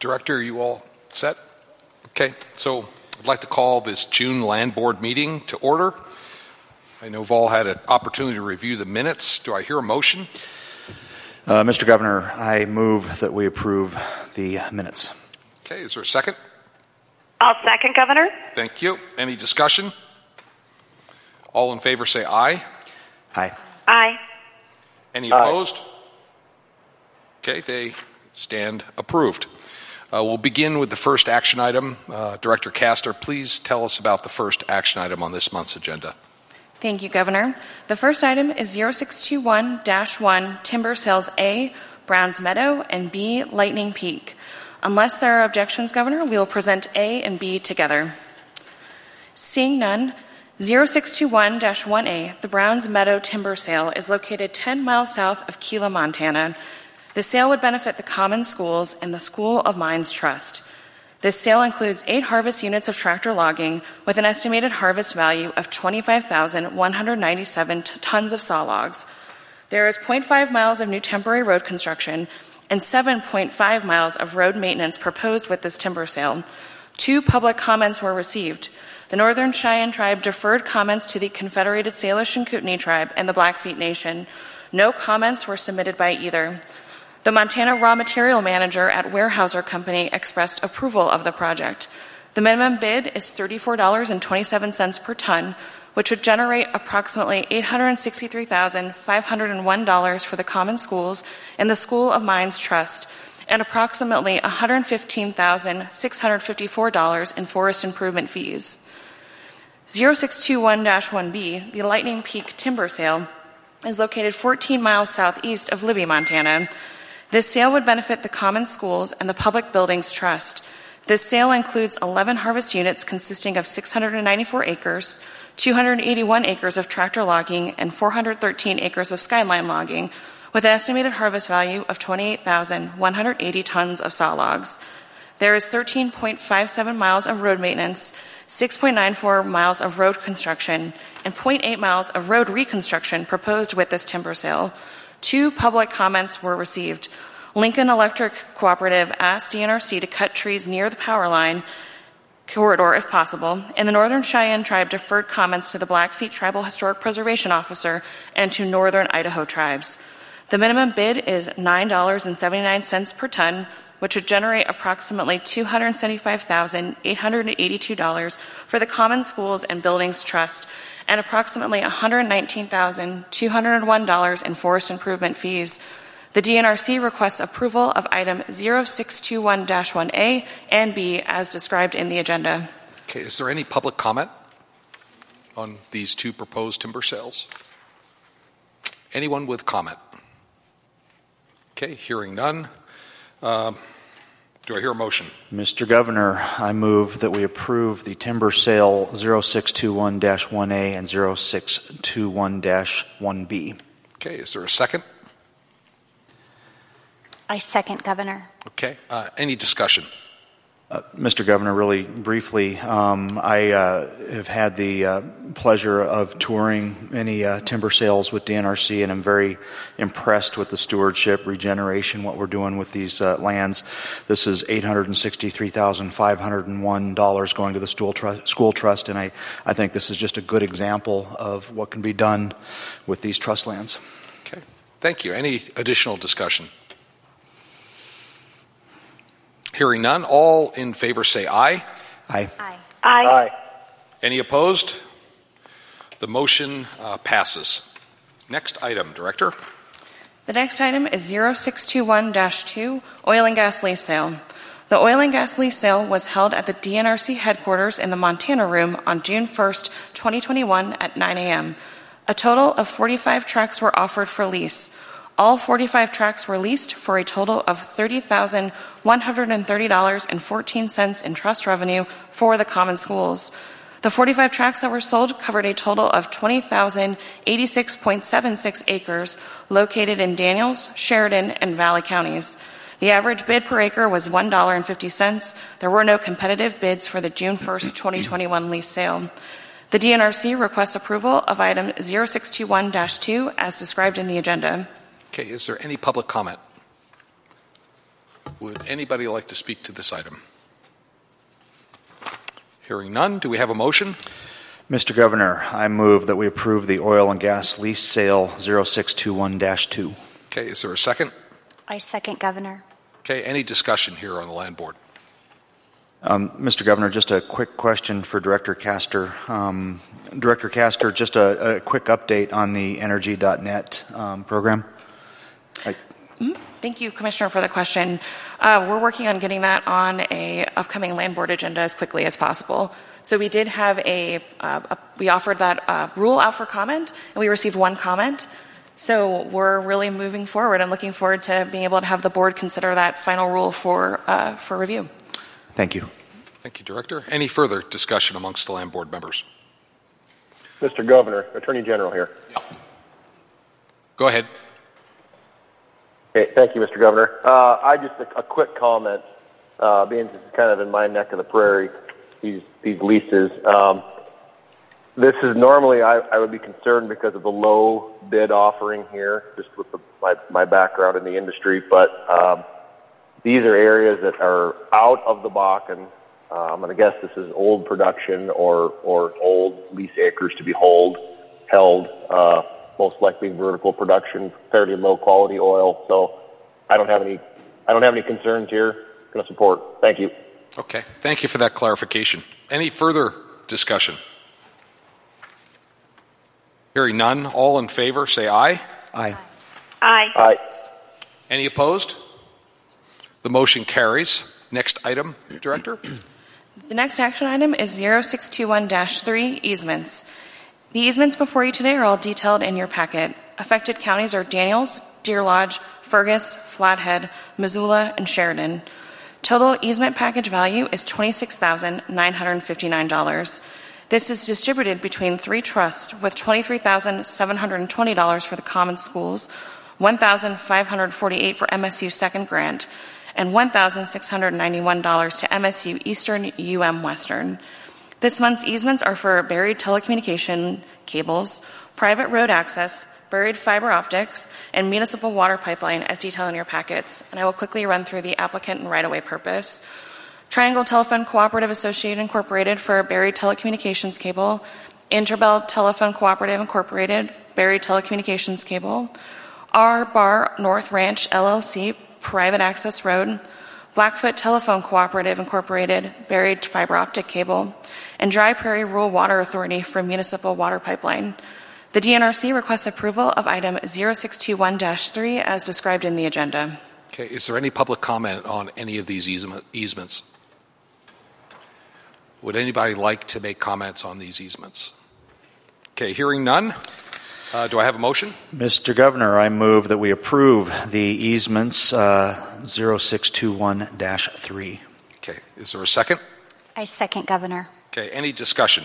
Director, are you all set? Okay, so I'd like to call this June Land Board meeting to order. I know you've all had an opportunity to review the minutes. Do I hear a motion? Mr. Governor, I move that we approve the minutes. Okay, is there a second? I'll second, Governor. Thank you. Any discussion? All in favor say aye. Aye. Aye. Any opposed? Okay, they stand approved. We'll begin with the first action item. Director Castor, please tell us about the first action item on this month's agenda. Thank you, Governor. The first item is 0621-1 Timber Sales A, Browns Meadow, and B, Lightning Peak. Unless there are objections, Governor, we will present A and B together. Seeing none, 0621-1A, the Browns Meadow Timber Sale, is located 10 miles south of Gila, Montana. The sale would benefit the Common Schools and the School of Mines Trust. This sale includes 8 harvest units of tractor logging with an estimated harvest value of 25,197 tons of saw logs. There is 0.5 miles of new temporary road construction and 7.5 miles of road maintenance proposed with this timber sale. 2 public comments were received. The Northern Cheyenne Tribe deferred comments to the Confederated Salish and Kootenai Tribe and the Blackfeet Nation. No comments were submitted by either. The Montana Raw Material Manager at Weyerhaeuser Company expressed approval of the project. The minimum bid is $34.27 per ton, which would generate approximately $863,501 for the Common Schools and the School of Mines Trust, and approximately $115,654 in forest improvement fees. 0621-1B, the Lightning Peak Timber Sale, is located 14 miles southeast of Libby, Montana. This sale would benefit the Common Schools and the Public Buildings Trust. This sale includes 11 harvest units consisting of 694 acres, 281 acres of tractor logging, and 413 acres of skyline logging, with an estimated harvest value of 28,180 tons of saw logs. There is 13.57 miles of road maintenance, 6.94 miles of road construction, and 0.8 miles of road reconstruction proposed with this timber sale. 2 public comments were received. Lincoln Electric Cooperative asked DNRC to cut trees near the power line corridor if possible, and the Northern Cheyenne Tribe deferred comments to the Blackfeet Tribal Historic Preservation Officer and to Northern Idaho tribes. The minimum bid is $9.79 per ton, which would generate approximately $275,882 for the Common Schools and Buildings Trust, and approximately $119,201 in forest improvement fees. The DNRC requests approval of item 0621-1A and B as described in the agenda. Okay, is there any public comment on these 2 proposed timber sales? Anyone with comment? Okay, hearing none. Do I hear a motion? Mr. Governor, I move that we approve the timber sale 0621-1A and 0621-1B. Okay, is there a second? I second, Governor. Okay, any discussion? Mr. Governor, really briefly, I have had the pleasure of touring many timber sales with DNRC, and I'm very impressed with the stewardship, regeneration, what we're doing with these lands. This is $863,501 going to the school trust, and I think this is just a good example of what can be done with these trust lands. Okay, thank you. Any additional discussion? Hearing none, all in favor say aye. Aye. Aye. Aye. Any opposed? The motion passes. Next item, Director. The next item is 0621-2, Oil and Gas Lease Sale. The oil and gas lease sale was held at the DNRC headquarters in the Montana Room on June 1st, 2021 at 9 a.m. A total of 45 trucks were offered for lease. All 45 trucks were leased for a total of $30,130.14 in trust revenue for the Common Schools. The 45 tracts that were sold covered a total of 20,086.76 acres located in Daniels, Sheridan, and Valley counties. The average bid per acre was $1.50. There were no competitive bids for the June 1st, 2021 lease sale. The DNRC requests approval of item 0621-2 as described in the agenda. Okay, is there any public comment? Would anybody like to speak to this item? Hearing none, do we have a motion? Mr. Governor, I move that we approve the oil and gas lease sale 0621-2. Okay, is there a second? I second, Governor. Okay, any discussion here on the land board? Mr. Governor, just a quick question for Director Castor. Director Castor, just a quick update on the Energy.net program. Thank you, Commissioner, for the question. We're working on getting that on a upcoming land board agenda as quickly as possible. So we did have we offered that rule out for comment, and we received one comment. So we're really moving forward and looking forward to being able to have the board consider that final rule for review. Thank you. Thank you, Director. Any further discussion amongst the land board members? Mr. Governor, Attorney General here. Yeah. Go ahead. Okay, thank you, Mr. Governor. I just a quick comment, being this is kind of in my neck of the prairie, these leases. This is normally I would be concerned because of the low bid offering here, just with my background in the industry. But these are areas that are out of the Bakken. I'm going to guess this is old production or old lease acres to be held. Most likely vertical production, fairly low quality oil. So I don't have any concerns here. Going to support. Thank you. Okay. Thank you for that clarification. Any further discussion? Hearing none, all in favor say aye. Aye. Aye. Aye. Any opposed? The motion carries. Next item, Director. The next action item is 0621-3 easements. The easements before you today are all detailed in your packet. Affected counties are Daniels, Deer Lodge, Fergus, Flathead, Missoula, and Sheridan. Total easement package value is $26,959. This is distributed between 3 trusts with $23,720 for the common schools, $1,548 for MSU second grant, and $1,691 to MSU Eastern UM Western. This month's easements are for buried telecommunication cables, private road access, buried fiber optics, and municipal water pipeline as detailed in your packets. And I will quickly run through the applicant and right-of-way purpose. Triangle Telephone Cooperative Associated Incorporated for buried telecommunications cable, Interbell Telephone Cooperative Incorporated, buried telecommunications cable, R Bar North Ranch LLC, private access road, Blackfoot Telephone Cooperative Incorporated, buried fiber optic cable, and Dry Prairie Rural Water Authority for municipal water pipeline. The DNRC requests approval of item 0621-3 as described in the agenda. Okay, is there any public comment on any of these easements? Would anybody like to make comments on these easements? Okay, hearing none. Do I have a motion? Mr. Governor, I move that we approve the easements 0621-3. Okay, is there a second? I second, Governor. Okay, any discussion?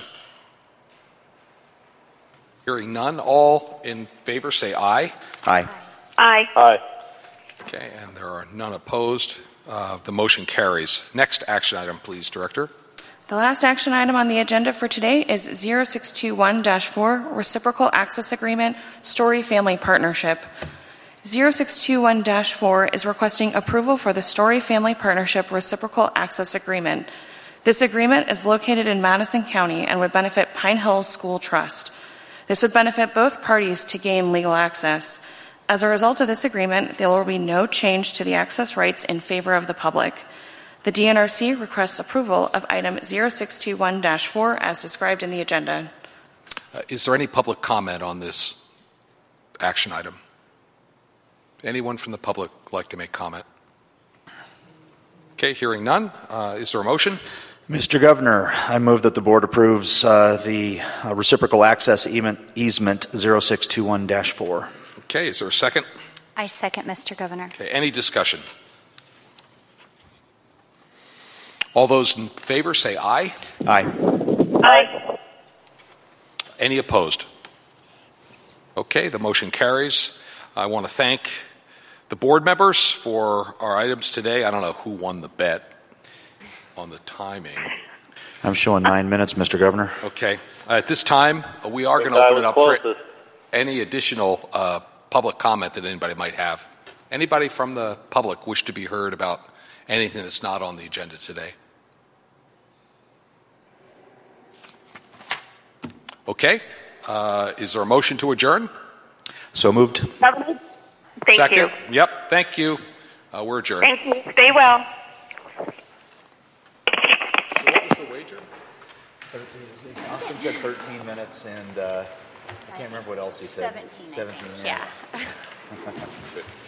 Hearing none, all in favor say aye. Aye. Aye. Aye. Okay, and there are none opposed. The motion carries. Next action item, please, Director. The last action item on the agenda for today is 0621-4 Reciprocal Access Agreement Story Family Partnership. 0621-4 is requesting approval for the Story Family Partnership Reciprocal Access Agreement. This agreement is located in Madison County and would benefit Pine Hills School Trust. This would benefit both parties to gain legal access. As a result of this agreement, there will be no change to the access rights in favor of the public. The DNRC requests approval of item 0621-4 as described in the agenda. Is there any public comment on this action item? Anyone from the public like to make comment? Okay, hearing none. Is there a motion? Mr. Governor, I move that the board approves the reciprocal access easement 0621-4. Okay, is there a second? I second, Mr. Governor. Okay, any discussion? All those in favor say aye. Aye. Aye. Any opposed? Okay, the motion carries. I want to thank the board members for our items today. I don't know who won the bet on the timing. I'm showing 9 minutes, Mr. Governor. Okay. At this time, we are going to open it up for any additional public comment that anybody might have. Anybody from the public wish to be heard about anything that's not on the agenda today? Okay. Is there a motion to adjourn? So moved. Thank Second? you. Yep, thank you. We're adjourned. Thank you. Stay well. So what was the wager? Austin said 13 minutes, and I can't remember what else he said. 17, I 17, think. yeah. Yeah. Good.